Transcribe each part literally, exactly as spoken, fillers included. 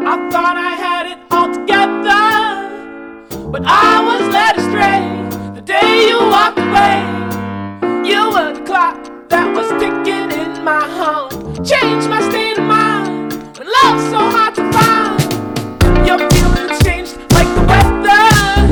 I thought I had it all together, but I was led astray the day you walked away. You were the clock that was ticking in my heart, changed my state of mind when love's so hard to find. Your feelings changed like the weather,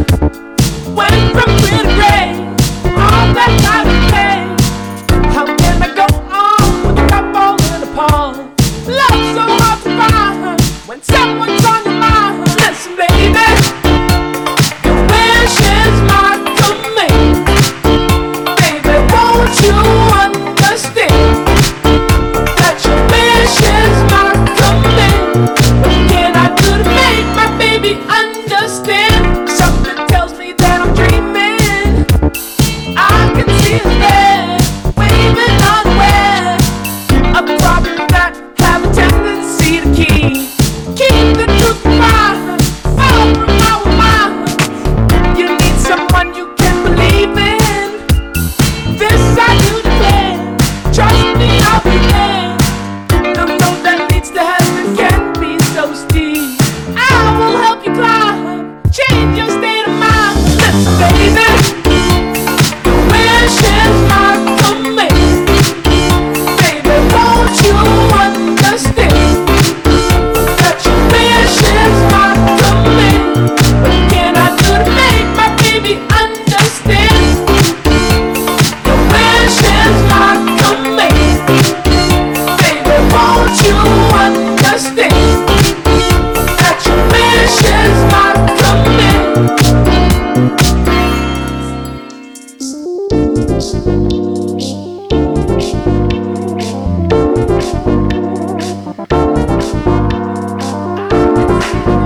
went from clear to gray, all that time to pay. How can I go on with a cup falling apart? Love's so hard to find when someone's on your mind. Listen, baby, your wish is my command. Baby, won't you understand that your wish is my command? What can I do to make my baby understand? Something tells me that I'm dreaming. I can see his head waving unaware of the problems that have a tendency to keep keep the truth behind, far from our minds. You need someone you can believe in. This I do declare. Trust me, I'll be there. The road that leads to heaven can be so steep. I will help you climb, change your state of mind. Listen, baby, your wish is my command. Baby, won't you understand that your wish is my command? What can I do to make my baby understand? Your wish is my command. Baby, won't you understand that your wish is my command.